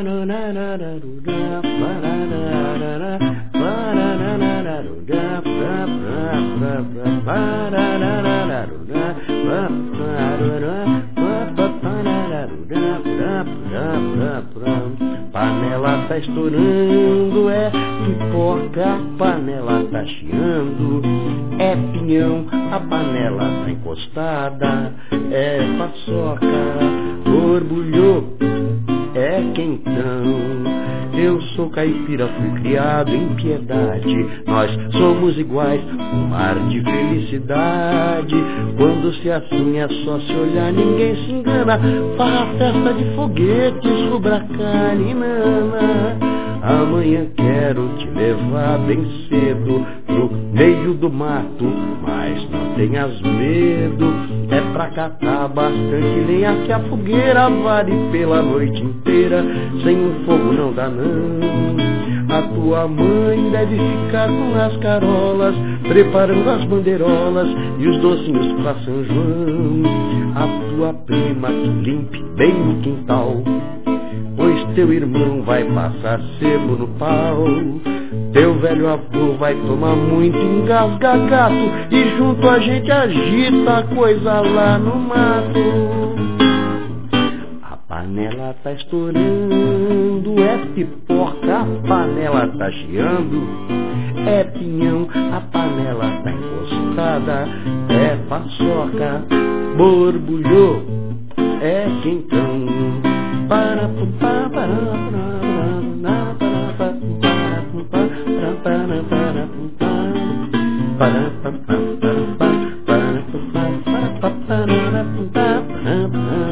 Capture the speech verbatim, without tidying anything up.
Panela tá estourando, é pipoca, a panela tá chiando, é pinhão, a panela tá encostada, é paçoca, borbulhou, é quentão. Eu sou caipira, fui criado em piedade, nós somos iguais, um mar de felicidade. Quando se assim é só se olhar, ninguém se engana. Farra, festa de foguetes, rubra carne, nana. Amanhã quero te levar bem cedo pro meio do mato, mas não tenhas medo. É pra catar bastante lenha que a fogueira vale pela noite inteira. Sem o fogo não dá não. A tua mãe deve ficar com as carolas, preparando as bandeirolas e os docinhos pra São João. A tua prima que limpe bem o quintal, pois teu irmão vai passar sebo no pau. Teu velho avô vai tomar muito engasga gato, e junto a gente agita a coisa lá no mato. A panela tá estourando, é pipoca, a panela tá chiando, é pinhão, a panela tá encostada, é paçoca, borbulhou, é quentão. Para para para para para para